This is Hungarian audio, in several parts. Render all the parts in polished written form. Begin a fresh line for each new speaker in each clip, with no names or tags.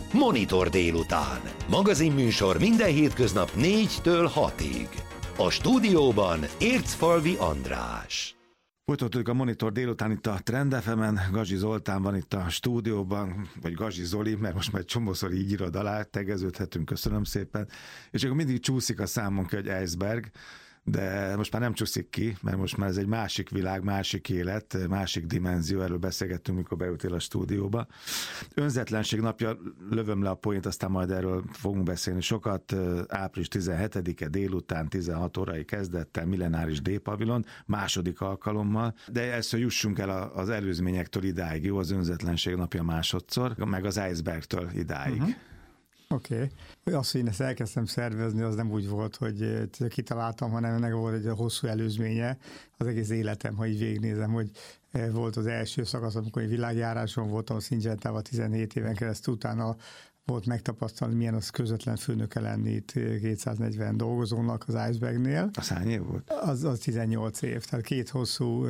Monitor délután. Magazinműsor minden hétköznap 4-től 6-ig. A stúdióban Ércfalvi András.
Folytatjuk a Monitor délután itt a Trend FM-en. Gazsi Zoltán van itt a stúdióban, vagy Gazsi Zoli, mert most már csomószor így írod alá, tegeződhetünk, köszönöm szépen. És akkor mindig csúszik a számon ki, hogy iceberg, de most már nem csúszik ki, mert most már ez egy másik világ, másik élet, másik dimenzió, erről beszélgettünk, mikor beültél a stúdióba. Önzetlenség napja, lövöm le a poént, aztán majd erről fogunk beszélni sokat. Április 17-e délután 16 órai kezdettel Millenáris D-pavilon, második alkalommal, de ezt, hogy jussunk el az előzményektől idáig, jó, az önzetlenség napja másodszor, meg az icebergtől idáig.
Oké. Azt, hogy én ezt elkezdtem szervezni, az nem úgy volt, hogy kitaláltam, hanem ennek volt egy hosszú előzménye az egész életem, ha így végignézem, hogy volt az első szakasz, amikor egy világjáráson voltam a Syngentával 17 éven keresztül, utána volt megtapasztalni, milyen az közvetlen főnöke lenni itt 240 dolgozónak az Icebergnél.
Az hány év volt?
Az 18 év, tehát két hosszú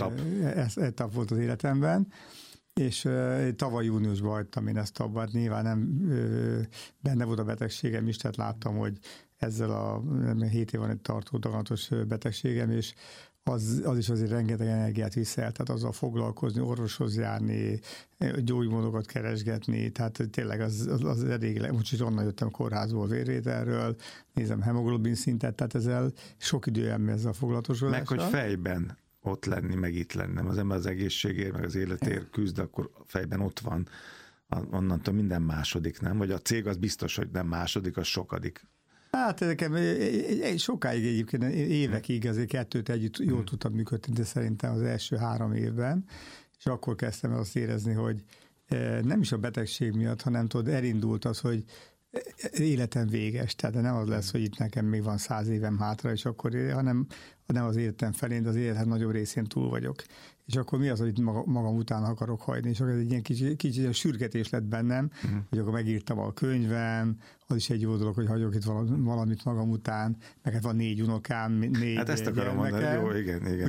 etap volt az életemben. És tavaly júniusban hagytam én ezt abba, hát nyilván nem benne volt a betegségem is, tehát láttam, hogy ezzel a 7 év van egy tartó daganatos betegségem, és az is azért rengeteg energiát viszel, tehát azzal foglalkozni, orvoshoz járni, gyógymódokat keresgetni, tehát tényleg az elég, most is onnan jöttem a kórházból vérvételről, nézem hemoglobin szintet, tehát ezzel sok időm ezzel foglalatosodással.
Meg hogy fejben ott lenni, meg itt lennem. Az ember az egészségért, meg az életért küzd, akkor fejben ott van. Onnantól minden második, nem? Vagy a cég az biztos, hogy nem második, az sokadik.
Hát nekem sokáig egyébként, évekig azért kettőt együtt jól tudtam működni, de szerintem az első 3 évben, és akkor kezdtem el azt érezni, hogy nem is a betegség miatt, hanem tudod, elindult az, hogy életem véges, tehát nem az lesz, hogy itt nekem még van 100 évem hátra, és akkor, hanem nem az életem felén, de az életem nagyobb részén túl vagyok. És akkor mi az, hogy magam után akarok hagyni, és akkor ez egy ilyen kicsi sürgetés lett bennem, hogy akkor megírtam a könyvem, az is egy jó dolog, hogy hagyok itt valamit magam után, meg hát van 4 unokám, 4
hát ezt akarom mondani, jó, igen.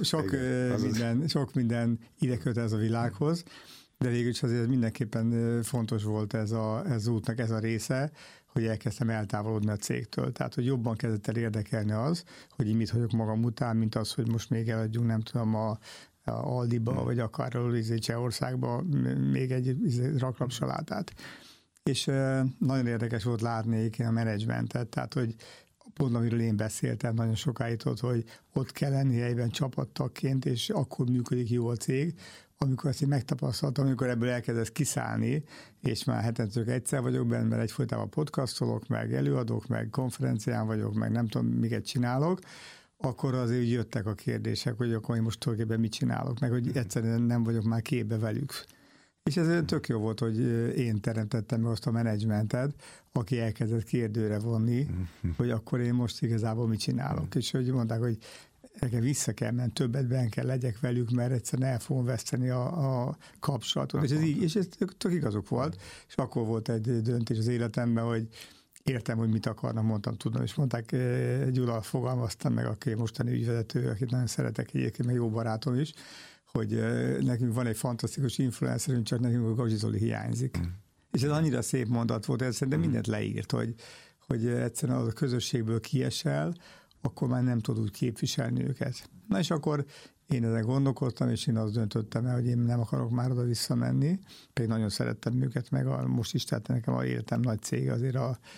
Úgyhogy sok minden ide köt ez a világhoz. De végül is azért mindenképpen fontos volt ez útnak ez a része, hogy elkezdtem eltávolodni a cégtől. Tehát, hogy jobban kezdett el érdekelni az, hogy én mit hagyok magam után, mint az, hogy most még eladjunk, nem tudom, a Aldiba, vagy akár a Csehországba még egy raklapsalátát. És nagyon érdekes volt látni a menedzsmentet, tehát, hogy pont amiről én beszéltem, nagyon sokáig hogy ott kell lenni helyben csapattagként, és akkor működik jó a cég, amikor ezt én megtapasztaltam, amikor ebből elkezdesz kiszállni, és már hetentől egyszer vagyok benne, mert egyfolytában podcastolok, meg előadok, meg konferencián vagyok, meg nem tudom, miket csinálok, akkor azért jöttek a kérdések, hogy akkor én most tulajdonképpen mit csinálok, meg hogy egyszerűen nem vagyok már képbe velük. És ez tök jó volt, hogy én teremtettem meg azt a menedzsmentet, aki elkezdett kérdőre vonni, hogy akkor én most igazából mit csinálok. És hogy mondták, hogy nekem vissza kell menni, többet benne kell legyek velük, mert egyszerűen el fogom veszteni a kapcsolatot. És ez tök igazuk volt. És akkor volt egy döntés az életemben, hogy értem, hogy mit akarnak, mondtam, tudom, és mondták, Gyula fogalmaztam meg, aki mostani ügyvezető, akit nagyon szeretek egyébként, meg jó barátom is, hogy nekünk van egy fantasztikus influencerünk, csak nekünk a Gazsi Zoli hiányzik. És ez annyira szép mondat volt, ez szerintem mindent leírt, hogy egyszerűen az a közösségből kiesel, akkor már nem tud úgy képviselni őket. Na és akkor én ezen gondolkodtam, és én azt döntöttem el, hogy én nem akarok már oda visszamenni, pedig nagyon szerettem őket, meg most is tette nekem a életem nagy cég, azért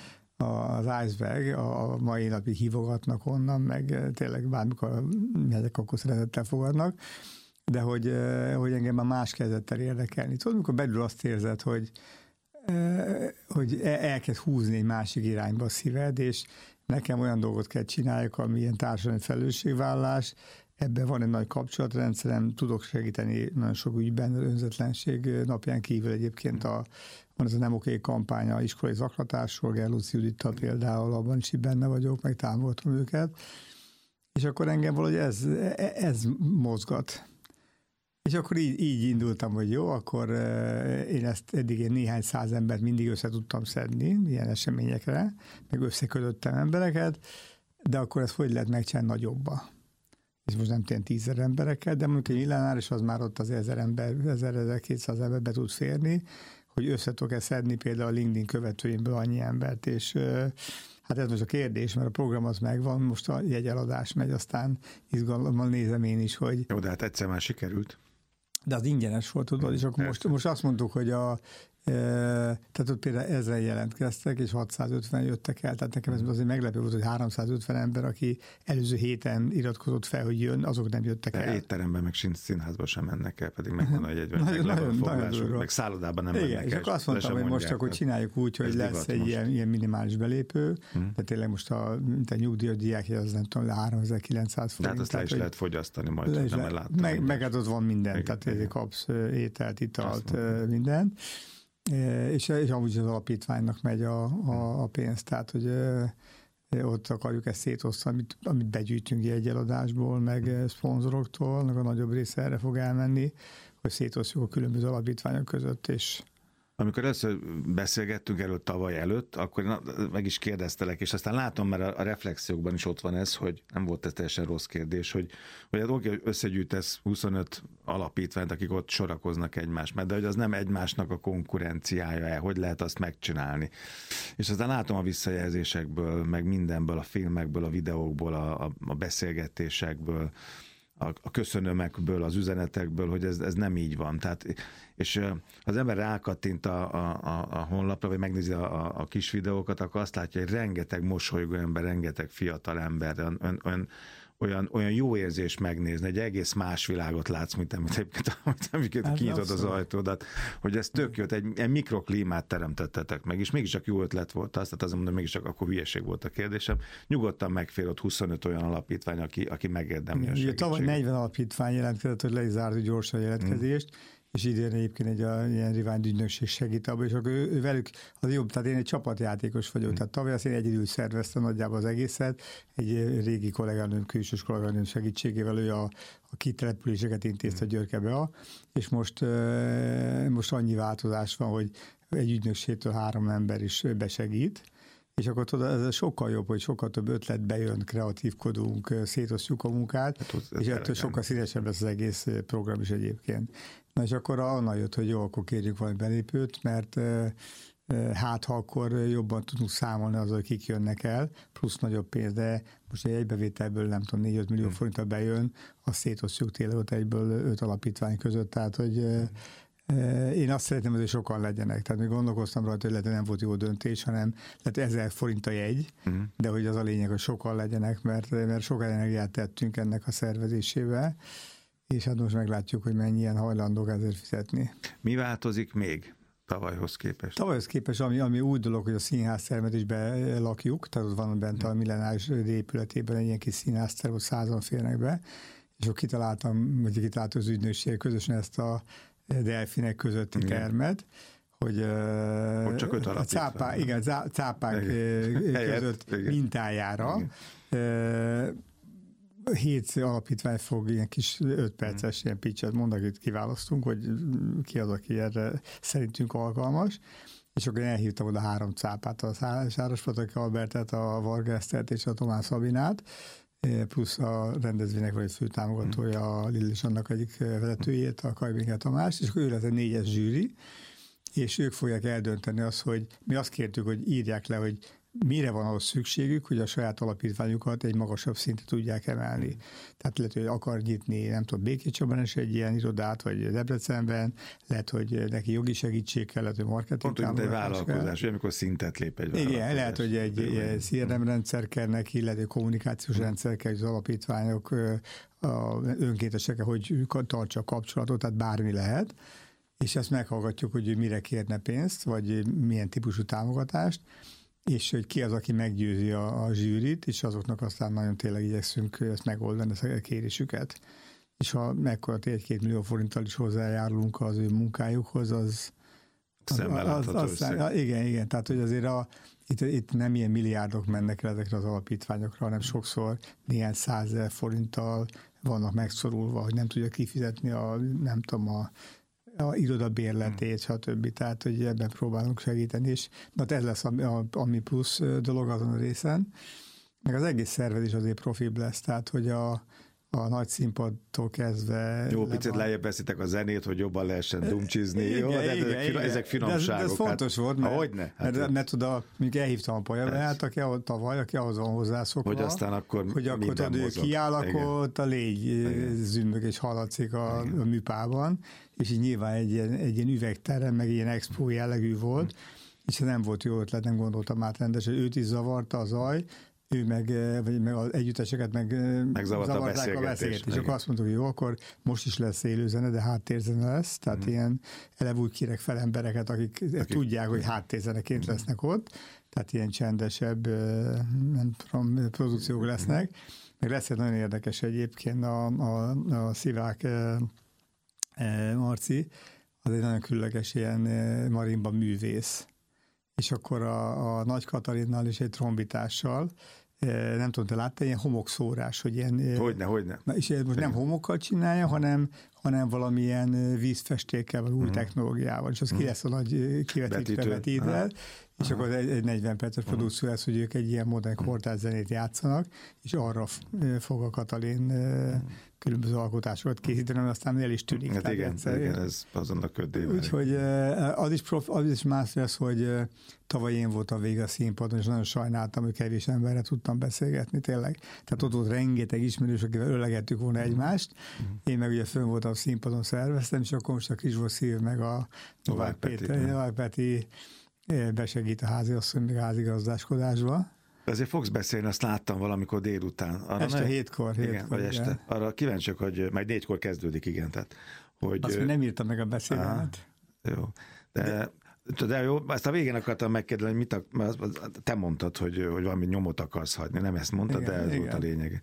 az Iceberg, a mai napig hívogatnak onnan, meg tényleg bármikor ezek akkor szeretettel fogadnak, de hogy engem már más kezdett el érdekelni. Tudod, amikor belül azt érzed, hogy elkezd húzni egy másik irányba a szíved, és nekem olyan dolgot kell csináljak, ami ilyen társadalmi felelősségvállalás, ebben van egy nagy kapcsolatrendszerem, tudok segíteni nagyon sok ügyben, önzetlenség napján kívül egyébként van ez a Nem Oké kampány a iskolai zaklatásról, Gerlóci Judittal például, abban is benne vagyok, meg támogatom őket, és akkor engem valahogy ez mozgat. És akkor így indultam, hogy jó, akkor én ezt eddig néhány száz embert mindig össze tudtam szedni ilyen eseményekre, meg összekötöttem embereket, de akkor ezt hogy lehet megcsinálni nagyobba? És most nem tényleg 10 000 emberekkel, de mondjuk egy millenár, és az már ott az 1000 ember, 1000-1200 emberbe tud férni, hogy össze tudok-e szedni például a LinkedIn követőimből annyi embert, és hát ez most a kérdés, mert a program az megvan, most a jegyeladás megy, aztán izgalommal nézem én is, hogy...
Jó, de hát egyszer már sikerült.
De az ingyenes volt, tudod, és akkor most azt mondtuk, hogy tehát ott például 1000 jelentkeztek, és 650 jöttek el, tehát nekem ez azért meglepő volt, hogy 350 ember, aki előző héten iratkozott fel, hogy jön, azok nem jöttek el.
Étteremben, meg színházba sem mennek el, pedig megvan a jegyben, meg le van foglalásuk, meg szállodában nem mennek el.
És akkor azt mondtam, hogy most akkor csináljuk úgy, hogy lesz egy ilyen minimális belépő, de tényleg most a nyugdíjas diákja, az nem tudom, 3900 forint.
De hát azt le is lehet fogyasztani majd, nem láttam.
Meg hát ott van minden, tehát kapsz ételt, italt, mindent. És amúgy az alapítványnak megy a pénz, tehát hogy ott akarjuk ezt szétosztani, amit begyűjtünk jegyeladásból, meg szponzoroktól, meg a nagyobb része erre fog elmenni, hogy szétosztjuk a különböző alapítványok között, és
amikor először beszélgettünk erről tavaly előtt, akkor meg is kérdeztelek, és aztán látom, mert a reflexiókban is ott van ez, hogy nem volt ez teljesen rossz kérdés, hogy hát oké, hogy összegyűjtesz 25 alapítványt, akik ott sorakoznak egymás, de hogy az nem egymásnak a konkurenciája, hogy lehet azt megcsinálni. És aztán látom a visszajelzésekből, meg mindenből, a filmekből, a videókból, a beszélgetésekből, a köszönömekből, az üzenetekből, hogy ez nem így van. Tehát, és az ember rákattint a honlapra, vagy megnézi a kis videókat, akkor azt látja, hogy rengeteg mosolygó ember, rengeteg fiatal ember, olyan jó érzés megnézni, egy egész más világot látsz, mint amiket kinyitod az ajtódat, hogy ez tök jó, egy mikroklímát teremtettetek meg, és mégiscsak jó ötlet volt az, tehát azt mondom, mégiscsak akkor hülyeség volt a kérdésem. Nyugodtan megfér ott 25 olyan alapítvány, aki megérdemli a segítséget.
Tavaly 40 alapítvány jelentkezett, hogy le is zárd gyorsan a jelentkezést, és idén egyébként egy ilyen Rivány ügynökség segít abban, és akkor ő velük az jobb, tehát én egy csapatjátékos vagyok, tehát tavaly azt én egyedül szerveztem nagyjából az egészet, egy régi kolléganőm, külsős kolléganőm segítségével, ő a kitelepüléseket intézte Györkebe, és most annyi változás van, hogy egy ügynökségtől 3 ember is besegít, és akkor tudod, ez sokkal jobb, hogy sokkal több ötlet bejön, kreatívkodunk, szétosztjuk a munkát, hát, és ettől sokkal színesebb lesz az egész program is egyébként. Na és akkor onnan jött, hogy jó, akkor kérjük valami belépőt, mert hát ha akkor jobban tudunk számolni azzal, hogy kik jönnek el, plusz nagyobb pénz, de most egy bevételből nem tudom, 4-5 millió forinttal bejön, azt szétosztjuk tényleg ott egyből 5 alapítvány között, tehát hogy én azt szeretném, hogy sokan legyenek. Tehát még gondolkoztam rajta, hogy nem volt jó döntés, hanem lehet 1000 forint a jegy, de hogy az a lényeg, hogy sokan legyenek, mert sok energiát tettünk ennek a szervezésével, és hát most meglátjuk, hogy mennyien hajlandók ezért fizetni.
Mi változik még tavalyhoz képest?
Tavalyhoz képest, ami új dolog, hogy a színháztermet is belakjuk, tehát ott van bent a Millenáris épületében egy ilyen kis színházterm, ott 100-an férnek be, és akkor kitalálta az ügynökség közösen ezt a delfinek közötti termet, hogy
csak 5 alapítvány.
Cápák között mintájára 7 alapítvány fog ilyen kis 5 perces ilyen pitchet mondani, hogy kiválasztunk, hogy ki az, aki erre szerintünk alkalmas, és akkor én elhívtam oda 3 cápát, a Sárospataki Albertet, a Varga Esztert és a Tomás Szabinát, plusz a rendezvénynek vagy főtámogatója, a Lillis annak egyik vezetőjét, a Kajbinke Tamás, és akkor ő lesz egy 4-es zsűri, és ők fogják eldönteni azt, hogy mi azt kértük, hogy írják le, hogy mire van ahhoz szükségük, hogy a saját alapítványukat egy magasabb szintre tudják emelni. Tehát lehet, hogy akar nyitni, nem tudom, Békéscsabban is egy ilyen irodát, vagy Debrecenben, lehet, hogy neki jogi segítség kell, lehet, hogy marketing
támogatás kell. Pont, mint egy vállalkozás, vagy amikor szintet lép egy vállalkozás. Igen,
lehet, hogy egy CRM rendszer kell neki, lehet, hogy kommunikációs rendszer kell, hogy az alapítványok önkéntesek, hogy tartsa a kapcsolatot, tehát bármi lehet, és ezt meghallgatjuk, hogy mire kérne pénzt, vagy milyen típusú támogatást, és hogy ki az, aki meggyőzi a zsűrit, és azoknak aztán nagyon tényleg igyekszünk ezt megoldani, ezt a kérésüket. És ha mekkora 1-2 millió forinttal is hozzájárulunk az ő munkájukhoz, az igen, tehát hogy azért itt nem ilyen milliárdok mennek el ezekre az alapítványokra, hanem sokszor néhány 100 000 forinttal vannak megszorulva, hogy nem tudja kifizetni a irodabérletét, stb. Tehát, hogy ebben próbálunk segíteni, és ez lesz ami plusz dolog azon a részen. Meg az egész szervezés azért profibb lesz, tehát, hogy a nagy színpadtól kezdve...
Jó, picit lejjebb veszitek a zenét, hogy jobban lehessen dumcsizni. Jó, de ezek finomságok.
De ez fontos volt, mert mondjuk elhívtam a Pajabeát, aki ahhoz van hozzászokva.
Hogy aztán akkor
ő kiáll, akkor ott a légy zümmög és hallatszik a műpában, és így nyilván egy ilyen üvegterem, meg ilyen expo jellegű volt, és nem volt jó ötlet, nem gondoltam át rendesen, őt is zavarta a zaj, ő meg az együtteseket megzavarták a beszélgetést. És akkor azt mondtuk, hogy jó, akkor most is lesz élőzene, de háttérzene lesz, tehát ilyen eleve úgy kérek fel embereket, akik tudják, hogy háttérzeneként lesznek ott, tehát ilyen csendesebb, nem tudom, produkciók lesznek. Meg lesz egy nagyon érdekes egyébként a Szivák Marci, az egy nagyon különleges ilyen marimba művész. És akkor a Nagy Katalinnal és egy trombitással, nem tudom, te láttál, ilyen homokszórás, hogy ilyen...
Hogyne.
És most nem homokkal csinálja, hanem valamilyen vízfestékkel, vagy új technológiával, és az ki lesz a nagy kivetítve, és akkor egy 40 perces produkció lesz, hogy ők egy ilyen modern kortárs zenét játszanak, és arra fog a Katalin különböző alkotásokat készíteni, aztán el is tűnik.
Hát igen, ez azonnak köddével.
Úgyhogy az is más lesz, hogy tavaly én voltam vége a színpadon, és nagyon sajnáltam, hogy kevés emberre tudtam beszélgetni, tényleg. Tehát ott volt rengeteg ismerős, akivel ölegettük volna egymást. Én meg ugye fönn voltam a színpadon, szerveztem, és akkor most a Krisvó Szív meg a Novák Peti besegít a háziasszony, meg a házigazdáskodásba.
Ezért fogsz beszélni, azt láttam valamikor délután. Arra
este 7-kor.
Igen, vagy este. Igen. Arra kíváncsiak, hogy majd 4-kor kezdődik, igen. Tehát, hogy,
azt még nem írtam meg a beszélőmet.
Jó. De jó, ezt a végén akartam megkérdezni, hogy te mondtad, hogy valami nyomot akarsz hagyni. Nem ezt mondtad, igen, de ez volt a lényeg.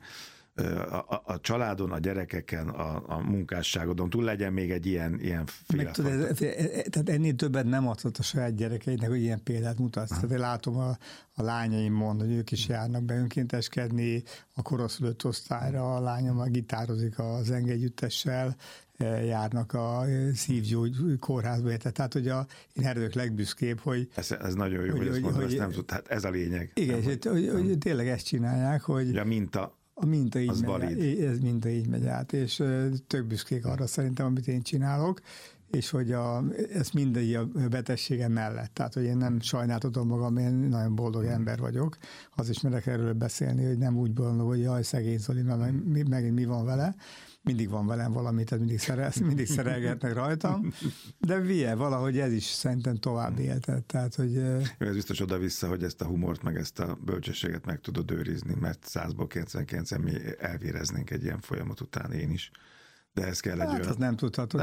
A családon, a gyerekeken, a munkásságodon túl legyen még egy ilyen
tehát ennél többet nem adhat a saját gyerekeidnek, hogy ilyen példát mutatsz. Tehát én látom a lányaimon, hogy ők is járnak be önkénteskedni, a koraszülött osztályra, a lányom a gitározik a zengegyüttessel, járnak a szívgyógy kórházba, tehát hogy én erre vagyok legbüszkébb, hogy...
Ez nagyon jó, hogy ezt mondod, ezt nem tud, hát ez a lényeg.
Igen, hogy tényleg ezt csinálják, hogy...
A minta
ez minta így megy át, és tök büszkék arra szerintem, amit én csinálok, és hogy ez mindegy a betegségem mellett. Tehát, hogy én nem sajnáltatom magam, én nagyon boldog ember vagyok. Az is merek erről beszélni, hogy nem úgy boldog, hogy jaj, szegény Zoli, megint mi van vele. Mindig van velem valami, tehát mindig szerelgetnek rajtam, de valahogy ez is szerintem tovább éltet. Tehát, hogy...
Ez biztos oda-vissza, hogy ezt a humort, meg ezt a bölcsességet meg tudod őrizni, mert 100-ból 99-en mi elvéreznénk egy ilyen folyamat után, én is. De ez kell egy olyan...
Hát nem tudhatod.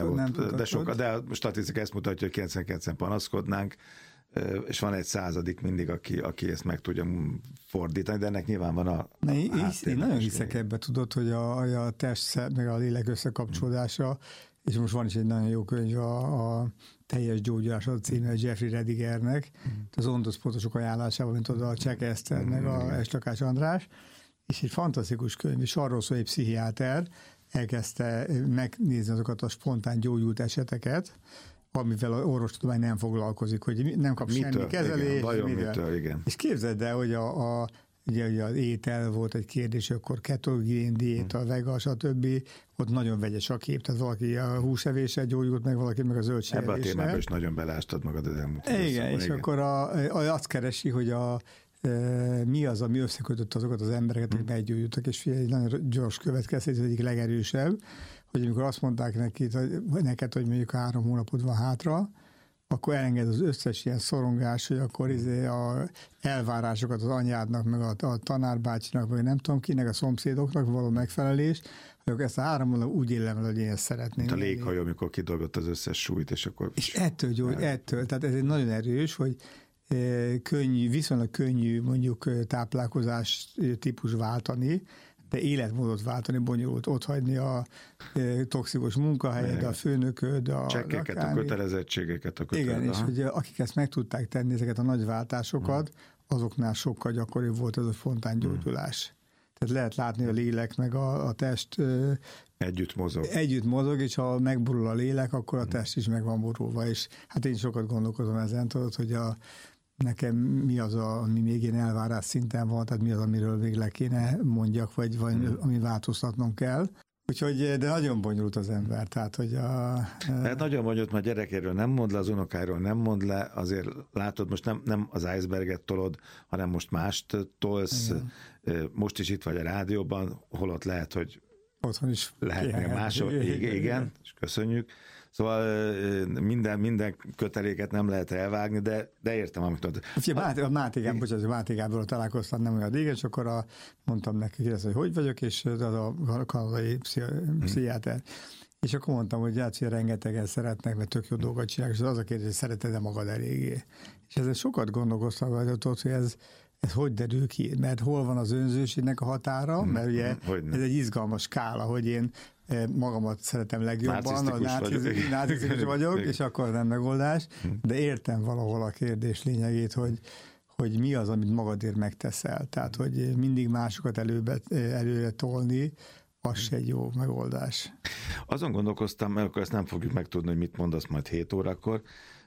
De a statisztika ezt mutatja, hogy 99-en panaszkodnánk, és van egy 100. mindig, aki ezt meg tudja fordítani, de ennek nyilván van a
én nagyon hiszek ebbe, tudod, hogy a test meg a lélek összekapcsolódása, és most van is egy nagyon jó könyv, a teljes gyógyulás a címe Jeffrey Redigernek, az ondoszpontosok ajánlásával, mint oda a Cseke Eszter, meg a Estakács András, és egy fantasztikus könyv, és arról szól, hogy egy pszichiáter elkezdte megnézni azokat a spontán gyógyult eseteket, amivel a orvostudomány nem foglalkozik, hogy nem kap semmi kezelést.
Igen.
És képzeld el, hogy ugye az étel volt egy kérdés, akkor ketogén diéta, vega, stb. Ott nagyon vegyes a kép, tehát valaki a húsevéssel gyógyult, meg valaki meg a zöldségevéssel.
Ebben a témában is nagyon belástad magad az elmúlt.
Igen, és akkor azt keresi, hogy mi az, ami összekötött azokat az embereket, hogy meggyógyultak, és egy nagyon gyors következtetés, az egyik legerősebb, hogy amikor azt mondták neked, hogy mondjuk 3 hónapod van hátra, akkor elenged az összes ilyen szorongás, hogy akkor a elvárásokat az anyádnak, meg a tanárbácsinak, meg nem tudom kinek, a szomszédoknak való megfelelés, hogy akkor ezt a 3 hónapot úgy élem el, hogy én ezt szeretném.
Mint a léghajó, amikor kidolgott az összes súlyt, és akkor...
És ettől, tehát ez egy nagyon erős, hogy viszonylag könnyű mondjuk táplálkozás típus váltani, de életmódot váltani, bonyolult, otthagyni a toxikus munkahelyed, a főnököd, a
csekkeket, a kötelezettségeket.
Igen, és hogy akik ezt meg tudták tenni, ezeket a nagy váltásokat, azoknál sokkal gyakoribb volt ez a spontán gyógyulás. Tehát lehet látni, a lélek meg a test
együtt
mozog, és ha megborul a lélek, akkor a test is meg van borulva, és hát én sokat gondolkozom ezen, tudod, hogy nekem mi az, ami még ilyen elvárás szinten van, tehát mi az, amiről még le kéne mondjak, vagy ami változtatnom kell. Úgyhogy, de nagyon bonyolult az ember, tehát, hogy
Tehát nagyon bonyolult, mert gyerekéről nem mond le, az unokáról nem mond le, azért látod, most nem az iceberget tolod, hanem most mást tolsz, most is itt vagy a rádióban, holott lehet, hogy
otthon is
lehetnek mások, igen, és köszönjük. Szóval minden köteléket nem lehet elvágni, de értem, amit mondod.
Máté Gáborral találkoztam nem olyan régen, és akkor mondtam neki, hogy vagyok, és az a kanadai pszichiáter. És akkor mondtam, hogy rengetegen szeretnek, mert tök jó dolgot csinálnak, és az a kérdés, hogy szereted-e magad eléggé. És ezzel sokat gondolkoztam, hogy ez hogy derül ki, mert hol van az önzőségnek a határa, mert ugye ez egy izgalmas skála, hogy én magamat szeretem legjobban, narcisztikus vagyok, és akkor nem megoldás, de értem valahol a kérdés lényegét, hogy mi az, amit magadért megteszel. Tehát, hogy mindig másokat előre tolni, az se egy jó megoldás.
Azon gondolkoztam, mert akkor ezt nem fogjuk megtudni, hogy mit mondasz majd 7 órakor,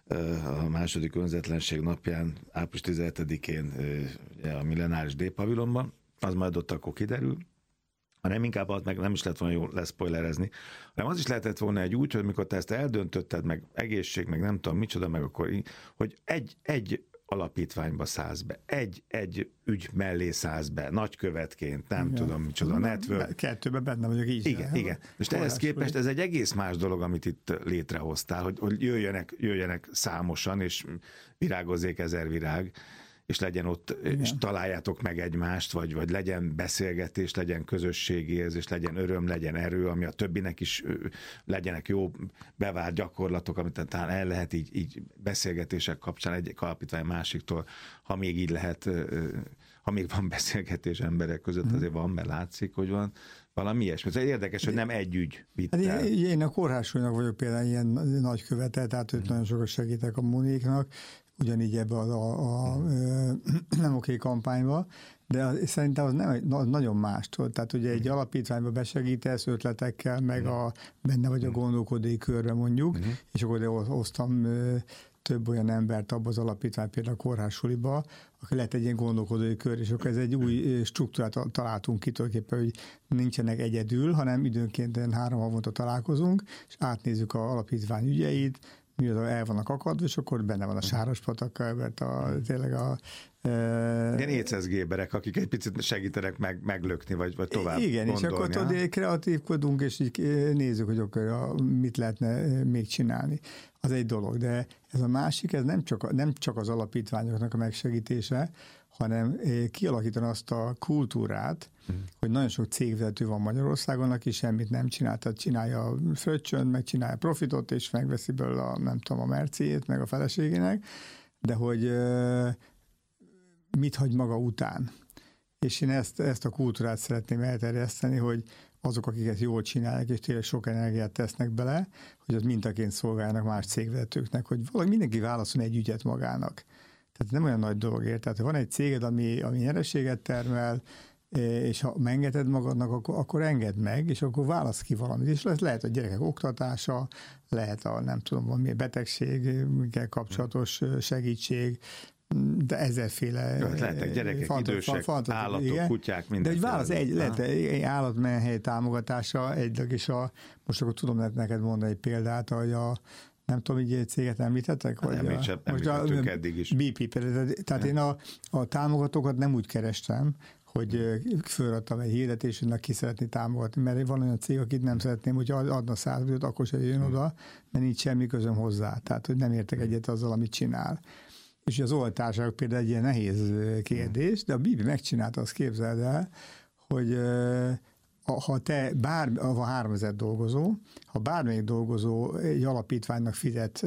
a második önzetlenség napján, április 17-én a Millenáris D-pavilonban, az majd ott akkor kiderül, hanem inkább meg nem is lett volna jó leszpoilerezni, hanem az is lehetett volna egy úgy, hogy mikor te ezt eldöntötted, meg egészség, meg nem tudom micsoda, meg akkor, hogy egy alapítványba szállsz be, egy ügy mellé szállsz be, nagykövetként, nem tudom micsoda, network.
Kettőben benne vagyok így.
Igen. És ehhez képest ez egy egész más dolog, amit itt létrehoztál, hogy jöjjenek számosan, és virágozzék 1000 virág, és legyen ott, és találjátok meg egymást, vagy legyen beszélgetés, legyen közösségi érzés, legyen öröm, legyen erő, ami a többinek is legyenek jó bevált gyakorlatok, amit talán el lehet így beszélgetések kapcsán egyik alapítvány másiktól, ha még így lehet, ha még van beszélgetés emberek között, azért van, mert látszik, hogy van valami ilyesmi. Ez érdekes, hogy nem egy ügy vitt el.
Hát én a kórházsúlynak vagyok például ilyen nagykövete, tehát őt nagyon sokat segítek a Moniknak, ugyanígy ebbe a nem oké kampányba, de szerintem az nem nagyon mástól. Tehát ugye egy alapítványba besegítesz ötletekkel, meg benne vagy a gondolkodói körbe mondjuk, és akkor hoztam több olyan embert abba az alapítvány, például a kórházsuliba, akkor lehet egy ilyen gondolkodói kör, és akkor ez egy új struktúrát találtunk ki tulajdonképpen, hogy nincsenek egyedül, hanem időnként 3 havonta találkozunk, és átnézzük az alapítvány ügyeit, mi az, el vannak akadva, és akkor benne van a Sárospatak, mert tényleg
ilyen écezgéberek, akik egy picit segítenek meglökni, vagy tovább
igen,
gondolni.
És akkor tudod, kreatívkodunk, és így nézzük, hogy akkor mit lehetne még csinálni. Az egy dolog, de ez a másik, ez nem csak az alapítványoknak a megsegítése, hanem kialakítani azt a kultúrát, hogy nagyon sok cégvezető van Magyarországon, aki semmit nem csinál, tehát csinálja a fröccsönt, meg csinálja profitot, és megveszi belőle a Merciét, meg a feleségének, de hogy mit hagy maga után. És én ezt a kultúrát szeretném elterjeszteni, hogy azok, akiket jól csinálják, és tényleg sok energiát tesznek bele, hogy az mintaként szolgáljanak más cégvezetőknek, hogy valahogy mindenki válaszol egy ügyet magának. Tehát nem olyan nagy dolog, tehát van egy céged, ami nyereséget termel, és ha megengeded magadnak, akkor engedd meg, és akkor válasz ki valamit. És lehet a gyerekek oktatása, lehet a nem tudom, valami betegséggel kapcsolatos segítség, de ezerféle...
Lehetnek gyerekek, idősek, állatok, igen, kutyák, minden.
De egy válasz, lehet egy állatmenhely támogatása, és most akkor tudom neked mondani egy példát, hogy nem tudom, így egy céget említettek?
Említettük eddig is.
BP például. Tehát én a támogatókat nem úgy kerestem, hogy fölradtam egy hirdetést, hogy ki szeretné támogatni, mert van olyan cég, akit nem szeretném, hogy adna 100 milliót, akkor se jön oda, mert nincs semmi közöm hozzá. Tehát, hogy nem értek egyet azzal, amit csinál. És az oltárságok például egy ilyen nehéz kérdés, de a Bibi megcsinálta, azt képzeld el, hogy ha te ha 3000 dolgozó, ha bármelyik dolgozó egy alapítványnak fizet,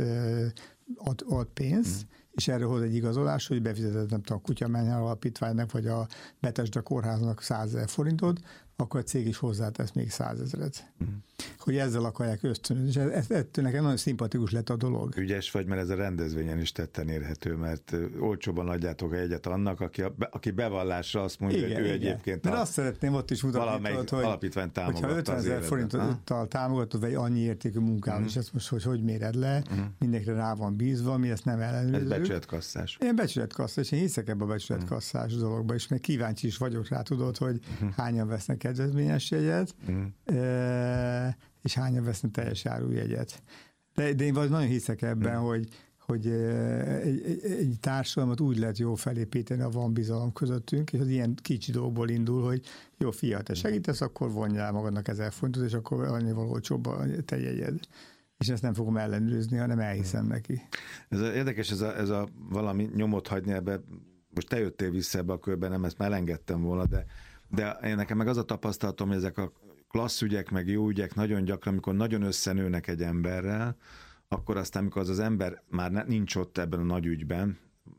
ad pénzt, és erről hoz egy igazolás, hogy befizetett, nem tudom, a Kutyamenhely alapítványnak, vagy a Betesda kórháznak 100 000 forintot, akkor a cég is hozzátesz még 100 000. Hogy ezzel akarják ösztönözni. És ettől nekem nagyon szimpatikus lett a dolog.
Ügyes vagy, mert ez a rendezvényen is tetten érhető, mert olcsóban adjátok a jegyet annak, aki bevallásra azt mondja, igen, hogy ő egyébként
de azt szeretném ott is mutatni, hogy
alapítvány támogatta,
hogyha 50 000 forinttal támogatod, vagy annyi értékű munkával, és ezt most hogy méred le, mindenkire rá van bízva, mi ezt nem ellenőrzünk.
becsületkasszás.
Én becsületkasszás, én hiszek ebbe a becsületkasszás dologba, és meg kíváncsi is vagyok rá, tudod, hogy hányan vesznek kedvezményes jegyet, és hányan vesznek teljes árujegyet. De én nagyon hiszek ebben, hogy egy társadalmat úgy lehet jó felépíteni, ha van bizalom közöttünk, és az ilyen kicsi dolgokból indul, hogy jó, fia, te segítesz, akkor vonjál magadnak 1000 fontot, és akkor annyival olcsóbb a te jegyed. És ezt nem fogom ellenőrizni, hanem elhiszem neki.
Ez érdekes, ez a valami nyomot hagyni ebbe, most te jöttél vissza ebbe a körbe, nem ezt már elengedtem volna, de én nekem meg az a tapasztalatom, hogy ezek a klassz ügyek, meg jó ügyek nagyon gyakran, amikor nagyon összenőnek egy emberrel, akkor aztán, amikor az ember már nincs ott ebben a nagy ügyben,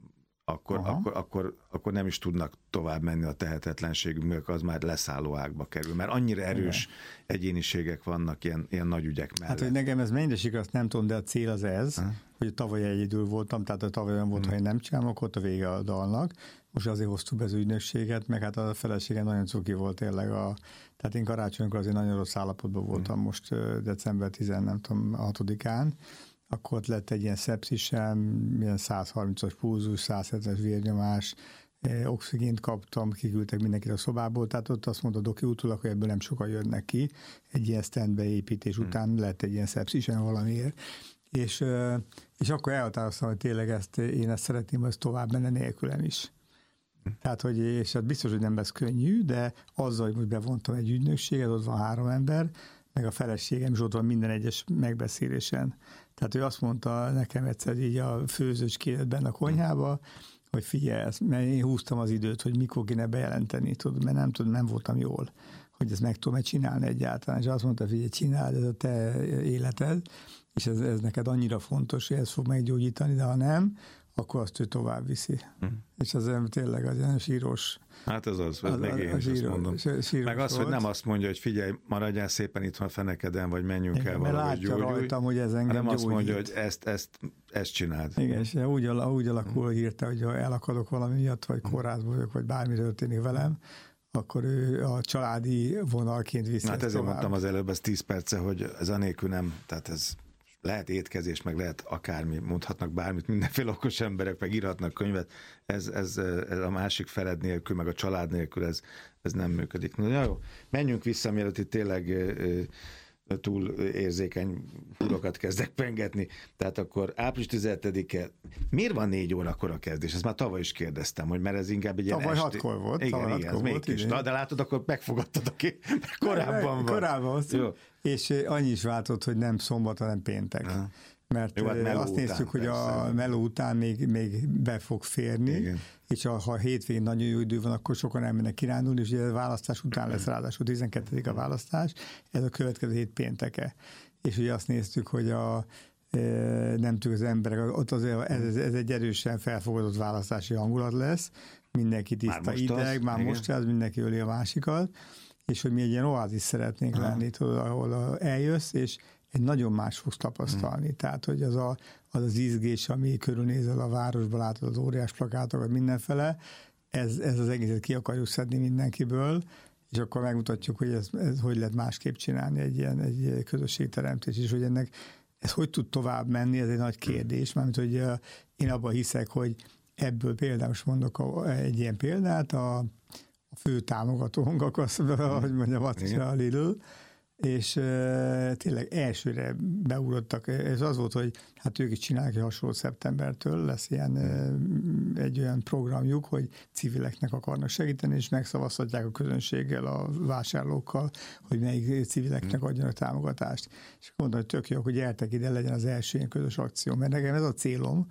akkor nem is tudnak tovább menni a tehetetlenségünk, az már leszálló ágba kerül, mert annyira erős egyéniségek vannak ilyen nagy ügyek mellett.
Hát, hogy nekem ez mennyire sikra, azt nem tudom, de a cél az ez, hogy tavaly egyedül voltam, tehát a tavaly olyan volt, ha én nem csinálom, akkor ott a vége a dalnak. Most azért hoztuk be az ügynökséget, meg hát a feleségem nagyon cuki volt tényleg. Tehát én karácsonykor azért nagyon rossz állapotban voltam most december 6-án, akkor ott lett egy ilyen szepszisem, ilyen 130-as pulzus, 170-es vérnyomás, oxigént kaptam, kiküldtek mindenkit a szobából, tehát ott azt mondta doki utólag, hogy ebből nem sokan jönnek ki, egy ilyen stand beépítés után lett egy ilyen szepszisem valamiért. És akkor elhatároztam, hogy tényleg én ezt szeretném, hogy ez tovább menne nélkülem is. Tehát, hogy, és hát biztos, hogy nem lesz könnyű, de azzal, hogy most bevontam egy ügynökséget, ott van 3 ember, meg a feleségem is ott van minden egyes megbeszélésen. Tehát ő azt mondta nekem egyszer így a főzőcskéletben a konyhába, hogy figyelj, mert én húztam az időt, hogy mikor kéne bejelenteni, tudod, mert nem voltam jól, hogy ezt meg tudom csinálni egyáltalán. És azt mondta, figyelj, csináld, ez a te életed, és ez neked annyira fontos, hogy ez fog meggyógyítani, de ha nem, akkor azt ő tovább viszi. És az tényleg az ilyen sírós.
Hát ez meg én is azt mondom. Meg az, hogy nem azt mondja, hogy figyelj, maradjál szépen itt a fenekeden, vagy menjünk el valahogy gyógyulj.
Rajtam, hogy ez engem
hanem azt
gyógyít.
mondja, hogy ezt csináld.
Igen, és úgy alakul hírte, hogy ha elakadok valami miatt, vagy kórházba vagyok, vagy bármi történik velem, akkor ő a családi vonalként viszi.
Hát ezért mondtam az előbb, ez 10 perce, hogy ez anélkül nem, tehát ez lehet étkezés, meg lehet akármi, mondhatnak bármit, mindenféle okos emberek, meg írhatnak könyvet, ez a másik feled nélkül, meg a család nélkül ez nem működik. Na jó, menjünk vissza, mielőtt itt tényleg túl érzékeny húrokat kezdek pengetni. Tehát akkor április 17-e, miért van 4 órakor a kezdés? Ezt már tavaly is kérdeztem, hogy mert ez inkább egy ilyen
tavaly 6-kor volt.
Igen, ez még kis. De látod, akkor megfogadtad, aki korábban van.
Korábban és annyi is váltott, hogy nem szombat, hanem péntek. Mert jó, hát azt néztük, hogy a meló után még be fog férni, igen. És ha hétvégén nagyon jó idő van, akkor sokan elmennek kirándulni, és ugye a választás után lesz ráadásul 12. a választás, ez a következő hét pénteke. És ugye azt néztük, hogy nem tudjuk az emberek, ott azért ez egy erősen felfogadott választási hangulat lesz, mindenki tiszta ideg, már most az mindenki öli a másikat, és hogy mi egy ilyen oázis szeretnénk lenni, ahol eljössz, és egy nagyon más fogsz tapasztalni. Tehát, hogy az izgés, ami körülnézel a városba, látod az óriás plakátokat mindenfele, ez az egészet ki akarjuk szedni mindenkiből, és akkor megmutatjuk, hogy ez hogy lehet másképp csinálni egy közösségteremtés, és hogy ez hogy tud tovább menni, ez egy nagy kérdés, mármint, hogy én abban hiszek, hogy ebből például, most mondok egy ilyen példát, a fő támogatónk, ahogy mondjam, a Lidl, és tényleg elsőre beugrottak. Ez az volt, hogy hát ők is csinálják egy hasonló szeptembertől, lesz egy olyan programjuk, hogy civileknek akarnak segíteni, és megszavazhatják a közönséggel, a vásárlókkal, hogy melyik civileknek adjanak támogatást. És mondom, hogy tök jó, hogy gyertek ide, legyen az első ilyen közös akció, mert nekem ez a célom,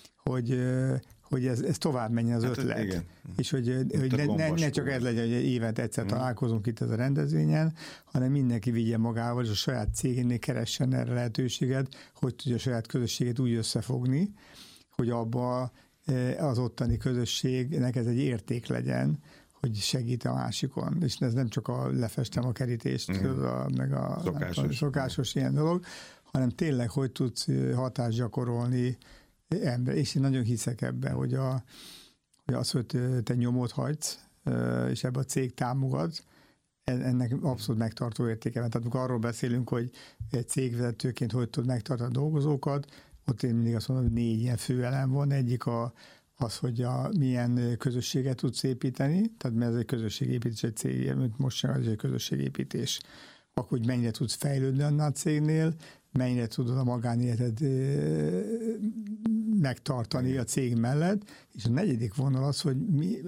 hogy ez tovább menjen az ötlet. Igen. És hogy ne csak ez legyen, hogy évente egyszer találkozunk itt ez a rendezvényen, hanem mindenki vigye magával, és a saját cégénél keressen erre lehetőséget, hogy tudja a saját közösséget úgy összefogni, hogy abba az ottani közösségnek ez egy érték legyen, hogy segít a másikon. És ez nem csak lefestem a kerítést, meg a szokásos ilyen dolog, hanem tényleg, hogy tudsz hatást gyakorolni ember. És én nagyon hiszek ebben, hogy az, hogy te nyomot hagysz, és ebben a cég támogat, ennek abszolút megtartó értéke van. Tehát amikor arról beszélünk, hogy egy cégvezetőként hogy tud megtartani a dolgozókat, ott én mindig azt mondom, hogy 4 ilyen főelem van. Egyik az, hogy milyen közösséget tudsz építeni, tehát mert ez egy közösségépítés, egy cég, mint most sem, ez egy közösségépítés. Akkor, hogy mennyire tudsz fejlődni annál a cégnél, mennyire tudod a magánéleted megtartani a cég mellett, és a negyedik vonal az, hogy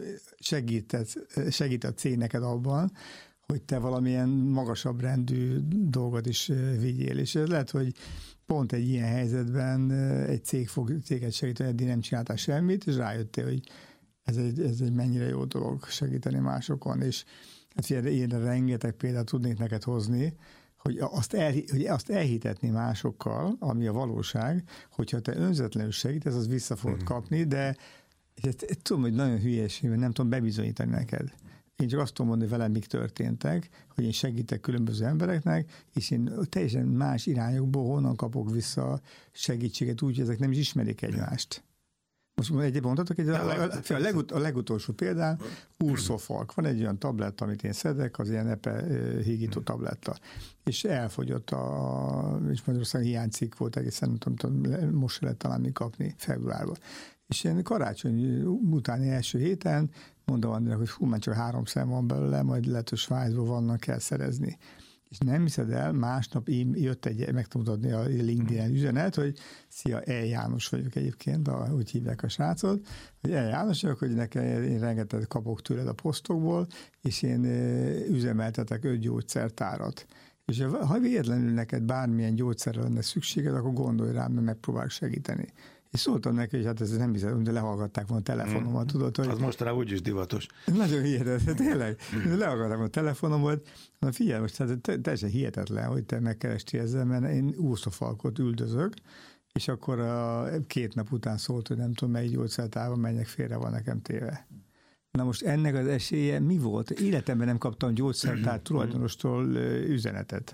segít a cég neked abban, hogy te valamilyen magasabb rendű dolgot is vigyél. És ez lehet, hogy pont egy ilyen helyzetben egy cég fog téged segíteni, eddig nem csináltál semmit, és rájöttél, hogy ez egy mennyire jó dolog segíteni másokon. És hát én rengeteg példát tudnék neked hozni, hogy azt elhitetni másokkal, ami a valóság, hogyha te önzetlenül segítesz, az vissza fogod kapni, de tudom, hogy nagyon hülyeség, mert nem tudom bebizonyítani neked. Én csak azt tudom mondani, velem mik történtek, hogy én segítek különböző embereknek, és én teljesen más irányokból honnan kapok vissza segítséget, úgy, hogy ezek nem is ismerik egymást. Most egyébként mondhatok, a legutolsó példán Ursofalk. Van egy olyan tabletta, amit én szedek, az ilyen epe hígító tabletta. És elfogyott, és Magyarországon hiánycikk volt egészen, nem tudom, most lehet talán kapni februárban. És én karácsony utáni első héten mondom Andrának, hogy már csak 3 szem van belőle, majd lehet, hogy Svájcban vannak, kell szerezni. És nem hiszed el, másnap jött meg tudom adni a LinkedIn üzenet, hogy szia, E. János vagyok egyébként, úgy hívják a srácot, hogy E. János vagyok, hogy nekem én rengeteg kapok tőled a posztokból, és én üzemeltetek 5 gyógyszertárat. És ha véletlenül neked bármilyen gyógyszerre lenne szükséged, akkor gondolj rám, mert megpróbálok segíteni. És szóltam neki, hogy hát ez nem hiszem, de lehallgatták volna a telefonomat, tudod, hogy...
Az mostanában úgyis divatos.
Nagyon hihetetlen, tényleg. Lehallgatták volna a telefonomat, na figyelj, most hát teljesen hihetetlen, hogy te megkerestél ezzel, mert én úszófalkot üldözök, és akkor 2 nap után szólt, hogy nem tudom, melyik gyógyszertárban menjek, félre van nekem téve. Na most ennek az esélye mi volt? Életemben nem kaptam gyógyszertár tulajdonostól üzenetet.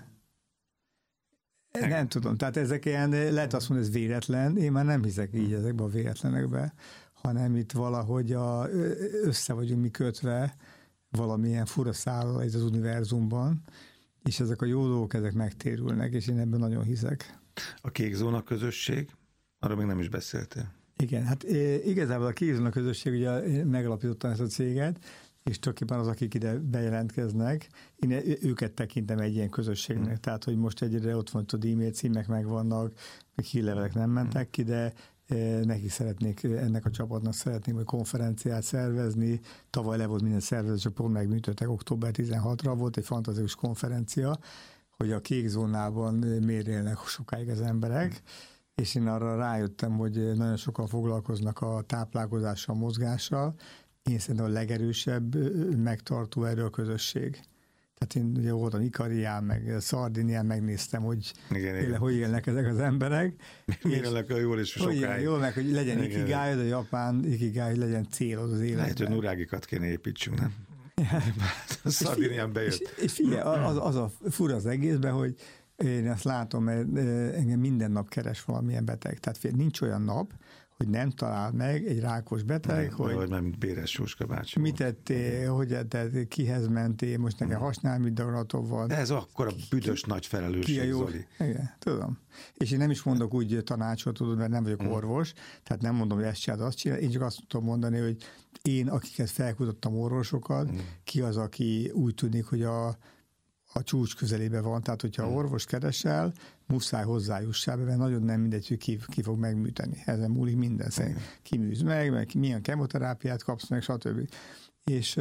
Nem tudom, tehát ezek ilyen, lehet azt mondani, ez véletlen, én már nem hiszek így ezekbe a véletlenekbe, hanem itt valahogy össze vagyunk mi kötve valamilyen fura szállal ez az univerzumban, és ezek a jó dolgok, ezek megtérülnek, és én ebben nagyon hiszek.
A kék zóna közösség, arról még nem is beszéltél.
Igen, hát igazából a kék zóna közösség, ugye megalapítottam ezt a céget, és tulajdonképpen az, akik ide bejelentkeznek, én őket tekintem egy ilyen közösségnek. Tehát, hogy most egyre ott van, hogy e-mail címek megvannak, meg hírlevelek nem mentek ki, de neki szeretnék, ennek a csapatnak szeretném, hogy konferenciát szervezni. Tavaly le volt minden szervezet, csak pont megműtöttek, október 16-ra volt egy fantasztikus konferencia, hogy a kék zónában miért élnek sokáig az emberek, és én arra rájöttem, hogy nagyon sokan foglalkoznak a táplálkozással, mozgással. Én szerintem a legerősebb megtartó erő a közösség. Tehát én ugye voltam Ikarián, meg Szardinián, megnéztem, hogy hogy élnek ezek az emberek.
Miért élnek a jól és sokáig.
Jól, meg hogy legyen ikigájod, a japán ikigáj, hogy legyen célod az életben.
Lehet, hogy nurágikat kéne építsünk, nem? Szardinián bejött.
És figyelj, az a fura az egészben, hogy én azt látom, mert engem minden nap keres valamilyen beteg. Tehát figyelj, nincs olyan nap, hogy nem talál meg egy rákos beteg,
hogy nem Béres Jóska bácsi.
Mit tettél, hogy tettél, kihez mentél, most nekem használmi daganatom van.
De ez akkor a büdös nagy felelősség, Zoli.
Igen, tudom. És én nem is mondok úgy tanácsot, tudod, mert nem vagyok orvos, tehát nem mondom, hogy ezt csináld, azt csinál. Én csak azt tudom mondani, hogy én, akiket felkutattam orvosokat, ki az, aki úgy tűnik, hogy a csúcs közelébe van, tehát hogyha orvos keresel, muszáj hozzájussál be, mert nagyon nem mindegy, hogy ki fog megműteni. Ezen múlik minden szerint. Ki műz meg milyen kemoterápiát kapsz meg, stb. És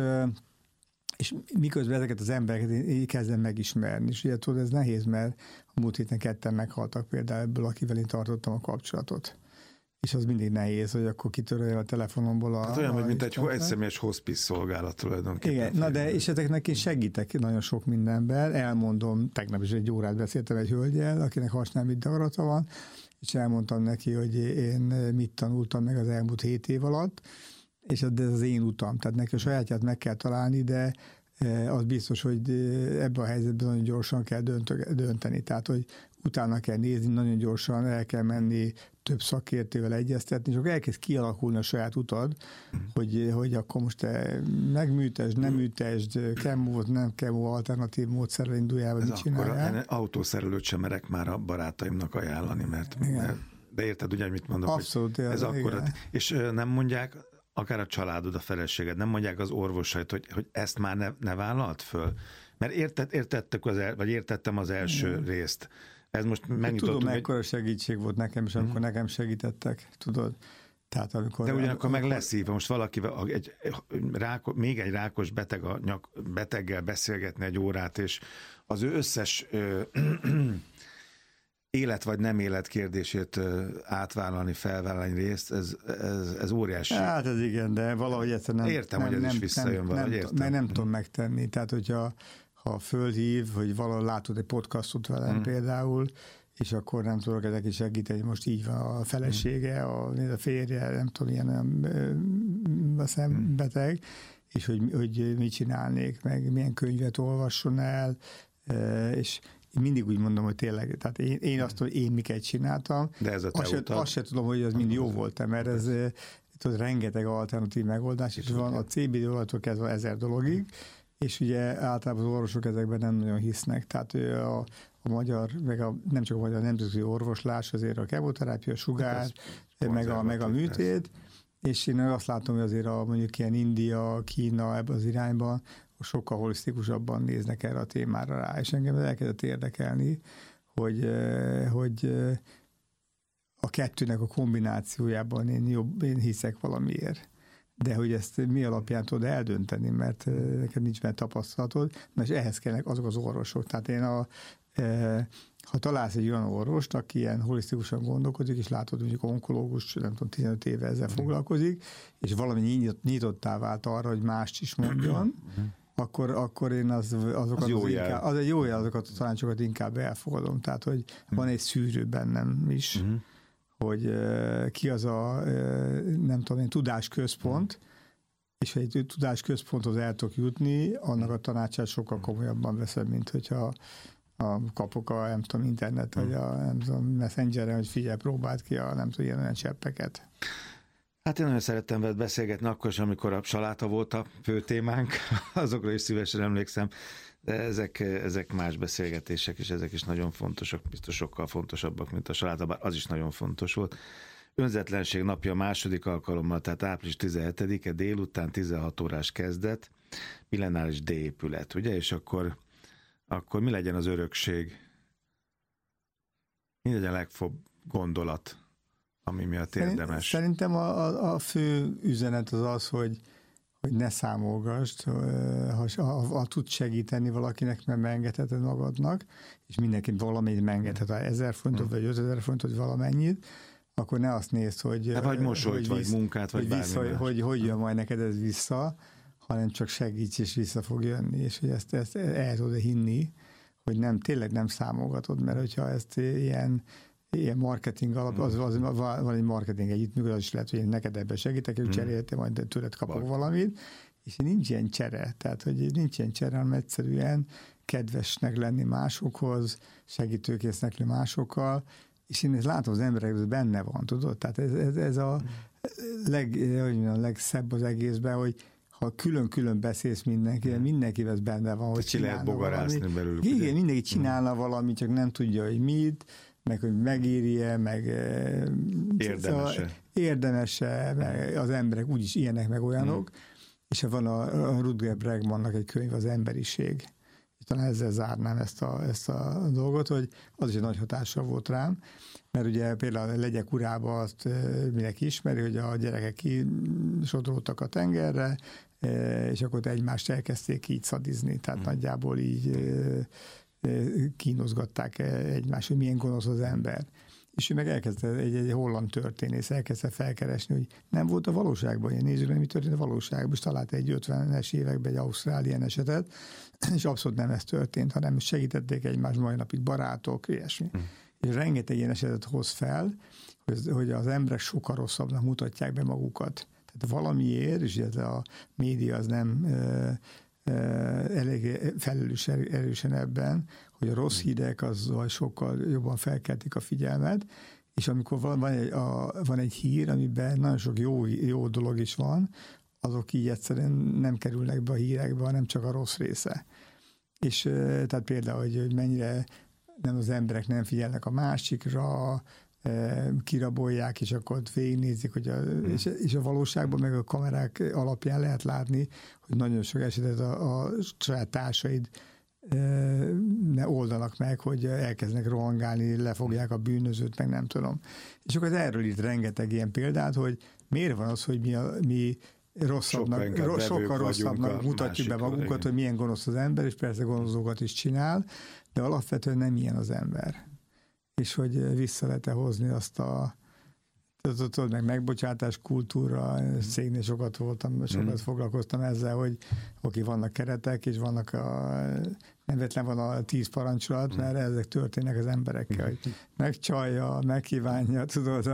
miközben ezeket az embereket én kezdem megismerni, és ugye tudod, ez nehéz, mert a múlt héten 2 meghaltak például ebből, akivel én tartottam a kapcsolatot. És az mindig nehéz, hogy akkor kitöröljem a telefonomból
hát olyan, mint egy egyszemélyes hospice szolgálat tulajdonképpen.
Igen, na de és ezeknek én segítek nagyon sok mindenben, elmondom, tegnap is 1 órát beszéltem egy hölgyel, akinek használmi dagarata van, és elmondtam neki, hogy én mit tanultam meg az elmúlt 7 év alatt, és ez az én utam, tehát neki a sajátját meg kell találni, de az biztos, hogy ebben a helyzetben nagyon gyorsan kell dönteni, tehát hogy utána kell nézni, nagyon gyorsan el kell menni, több szakértővel egyeztetni, és akkor elkezd kialakulni a saját utad, hogy akkor most te megműtesd, nem műtesd, kemót, nem kemó, alternatív módszerrel induljál, vagy mit csináljál.
Autószerelőt sem merek már a barátaimnak ajánlani, mert De érted ugye, mit mondok?
Abszolút.
Ez akkor, és nem mondják, akár a családod, a feleséged, nem mondják az orvosaid, hogy ezt már ne vállalt föl? Mert értettem az első részt. Ez most megnyitottunk.
Tudom, mekkora segítség volt nekem, és amikor nekem segítettek, tudod. Tehát amikor...
De ugyanakkor meg leszívva, most valaki, még egy rákos beteggel beszélgetni egy órát, és az ő összes élet vagy nem élet kérdését átvállalni, felvállalni részt, ez óriási.
Hát ez igen, de valahogy egyszerűen nem...
Értem, hogy ez is visszajön valahogy, értem.
Mert nem tudom megtenni, tehát hogyha fölhív, hogy valahol látod egy podcastot velem például, és akkor nem tudok ezek is segíteni, most így van a felesége, a férje, nem tudom, ilyen beteg, és hogy mit csinálnék, meg milyen könyvet olvasson el, és én mindig úgy mondom, hogy tényleg, tehát én azt tudom, hogy én miket csináltam.
De ez a te
azt se tudom, hogy az mind jó volt, mert ez tudod, rengeteg alternatív megoldás is van, a CBD olajtól kezdve 1000 dologig, és ugye általában az orvosok ezekben nem nagyon hisznek, tehát a magyar, meg nem csak a magyar nemzetközi orvoslás, azért a kemoterápia, a sugár, meg a műtét, és én azt látom, hogy azért mondjuk ilyen India, Kína ebben az irányban sokkal holisztikusabban néznek erre a témára rá, és engem elkezdett érdekelni, hogy a kettőnek a kombinációjában én hiszek valamiért. De hogy ezt mi alapján tudod eldönteni, mert neked nincs benne tapasztalatod, és ehhez kellnek azok az orvosok. Tehát én ha találsz egy olyan orvost, aki ilyen holisztikusan gondolkodik, és látod, mondjuk onkológus, nem tudom, 15 éve ezzel foglalkozik, és valami nyitottá vált arra, hogy mást is mondjon, akkor én azokat a tanácsokat inkább elfogadom. Tehát, hogy van egy szűrő bennem is, hogy ki az a, nem tudom én, tudásközpont, és ha egy tudásközponthoz el tudok jutni, annak a tanácsát sokkal komolyabban veszem, mint hogyha kapok nem tudom, internet, vagy nem tudom, Messengeren, hogy figyelj, próbáld ki nem tudom, ilyen cseppeket.
Hát én nagyon szerettem veled beszélgetni akkor is, amikor a saláta volt a fő témánk, azokra is szívesen emlékszem, de ezek más beszélgetések, és ezek is nagyon fontosak, biztos sokkal fontosabbak, mint a saláta, bár az is nagyon fontos volt. Önzetlenség napja második alkalommal, tehát április 17-e délután 16 órás kezdet, Millenáris D-épület, ugye? És akkor mi legyen az örökség? Mi legyen a legfőbb gondolat, ami miatt érdemes?
Szerintem a fő üzenet az, hogy ne számolgasd, ha tudsz segíteni valakinek, mert megengedheted magadnak, és mindenki valamit megengedhet, ha 1000 forintot, vagy 5000 forintot, vagy valamennyit, akkor ne azt nézd, hogy...
Vagy mosolyt, vagy munkát, vagy bármi más.
Hogy jön majd neked ez vissza, hanem csak segíts, és vissza fog jönni, és hogy ezt el tudod hinni, hogy tényleg nem számolgatod, mert hogyha ezt ilyen marketing alap, van egy marketing együttműködés, az is lehet, hogy én neked ebben segítek, és cseréltem, majd tőled kapok valamit, és nincs ilyen csere, tehát hogy nincs ilyen csere, hanem egyszerűen kedvesnek lenni másokhoz, segítőkésznek lenni másokkal, és én ezt látom az emberek, ez benne van, tudod? Tehát ez a legszebb az egészben, hogy ha külön-külön beszélsz mindenkivel ez benne van, hogy
csinálna bogarászni belőlük.
Igen, mindenki csinálna valamit, csak nem tudja, hogy mit, meg hogy megéri-e, meg érdemese, meg az emberek úgyis ilyenek, meg olyanok, és van a Rutger Bregmannak egy könyv, az Emberiség. És talán ezzel zárnám ezt a dolgot, hogy az is egy nagy hatással volt rám, mert ugye például a Legyek urába azt mindenki ismeri, hogy a gyerekek kisodródtak a tengerre, és akkor egymást elkezdték így szadizni, tehát nagyjából így kínozgatták egymást, hogy milyen gonosz az ember. És ő meg elkezdte, egy holland történész elkezdte felkeresni, hogy nem volt a valóságban ilyen, nézzük meg, mi történt a valóságban, és talált egy 50-es években egy ausztrál ilyen esetet, és abszolút nem ez történt, hanem segítették egymást mai napig barátok, ilyesmi. És rengeteg ilyen esetet hoz fel, hogy az emberek sokkal rosszabbnak mutatják be magukat. Tehát valamiért, és ez a média az nem elég felelős erősen ebben, hogy a rossz hírek azzal sokkal jobban felkeltik a figyelmet, és amikor van egy hír, amiben nagyon sok jó dolog is van, azok így egyszerűen nem kerülnek be a hírekbe, hanem csak a rossz része. És tehát például, hogy mennyire nem az emberek nem figyelnek a másikra, kirabolják, és akkor ott végignézik, hogy és a valóságban meg a kamerák alapján lehet látni, hogy nagyon sok esetet a saját társaid ne oldanak meg, hogy elkezdenek rohangálni, lefogják a bűnözőt, meg nem tudom. És akkor erről itt rengeteg ilyen példát, hogy miért van az, hogy mi sokkal rosszabbnak mutatjuk be magunkat, igen, hogy milyen gonosz az ember, és persze gonoszókat is csinál, de alapvetően nem ilyen az ember. És hogy vissza lehet hozni azt a meg megbocsátás kultúra, cégnél sokat foglalkoztam ezzel, hogy vannak keretek, és vannak nem véletlen van a 10 parancsolat, mert ezek történnek az emberekkel, hogy megcsalja, megkívánja, tudod.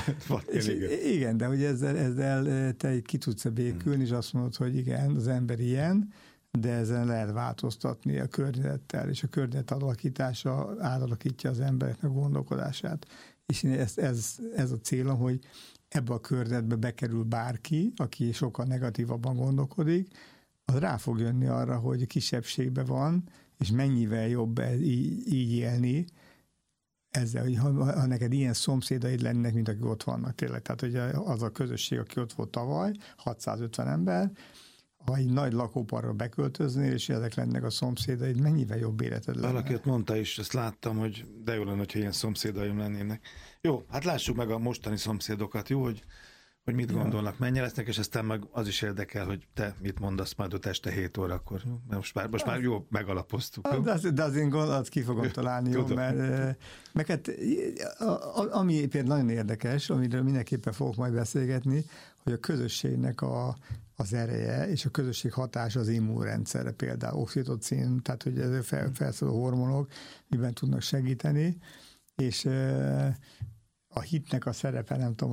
Igen, de hogy ezzel te ki tudsz békülni, és azt mondod, hogy igen, az ember ilyen, de ezen lehet változtatni a környezettel, és a környezet alakítása átalakítja az embereknek a gondolkodását. És ez a célom, hogy ebbe a környezetbe bekerül bárki, aki sokkal negatívabban gondolkodik, az rá fog jönni arra, hogy kisebbségben van, és mennyivel jobb így élni, ezzel, hogy ha neked ilyen szomszédaid lennének, mint akik ott vannak tényleg. Tehát, hogy az a közösség, aki ott volt tavaly, 650 ember, ha egy nagy lakóparkba beköltöznél, és ezek lennek a szomszédaid, mennyivel jobb életed lenne.
Valaki ott mondta is, ezt láttam, hogy de jó lenne, hogyha ilyen szomszédaim lennének. Jó, hát lássuk meg a mostani szomszédokat, jó, hogy mit gondolnak, mennyi lesznek, és aztán meg az is érdekel, hogy te mit mondasz majd ott este 7 órakor. Most már jó megalapoztuk. Jó?
De az én gondolat ki fogom találni, jó, mert hát, ami például nagyon érdekes, amiről mindenképpen fogok majd beszélgetni, hogy a közösségnek az ereje és a közösség hatása az immunrendszerre, például oxitocin, tehát hogy ez felszóló hormonok miben tudnak segíteni, és a hitnek a szerepe, nem tudom,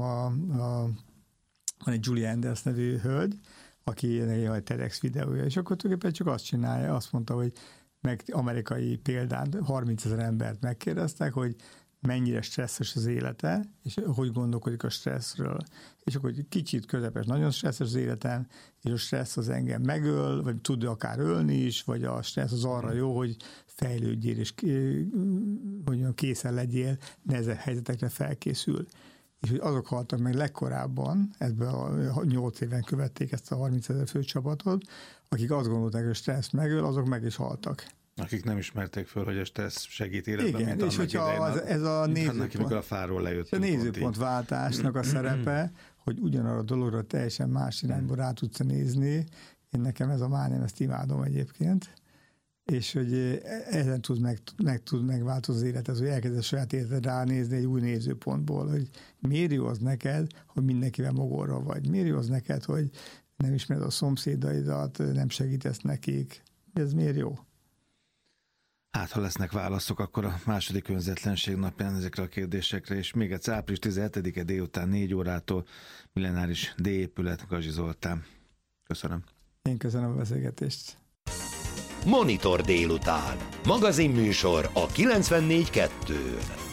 van egy Julie Anders nevű hölgy, aki egy TEDx videója, és akkor tulajdonképpen csak azt csinálja, azt mondta, hogy meg amerikai példán 30 000 embert megkérdeztek, hogy mennyire stresszes az élete, és hogy gondolkodik a stresszről. És akkor kicsit közepes, nagyon stresszes az életen, és a stressz az engem megöl, vagy tud akár ölni is, vagy a stressz az arra jó, hogy fejlődjél, és hogy készen legyél, nehezebb helyzetekre felkészül. És hogy azok haltak meg legkorábban, ebben a 8 éven követték ezt a 30 000 fő csapatot, akik azt gondolták, hogy a stressz megöl, azok meg is haltak.
Akik nem ismerték föl, hogy a stressz segít életben,
igen,
mint
és hogyha ez a nézőpont,
a fáról lejött.
A nézőpontváltásnak a szerepe, hogy ugyanarra a dologra teljesen más irányba rá tudsz nézni, én nekem ez a mániám, ezt imádom egyébként, és hogy ezen tud megváltozni az életed, hogy elkezdesz saját életed ránézni egy új nézőpontból, hogy miért jó az neked, hogy mindenkivel mogorra vagy, miért jó az neked, hogy nem ismered a szomszédaidat, nem segítesz nekik, ez miért jó?
Hát, ha lesznek válaszok, akkor a második önzetlenség napján ezekre a kérdésekre, és még egyszer április 17-e délután 4 órától Millenáris D épület, Gazsi Zoltán. Köszönöm.
Én köszönöm a beszélgetést.
Monitor délután. Magazinműsor a 94.2-n.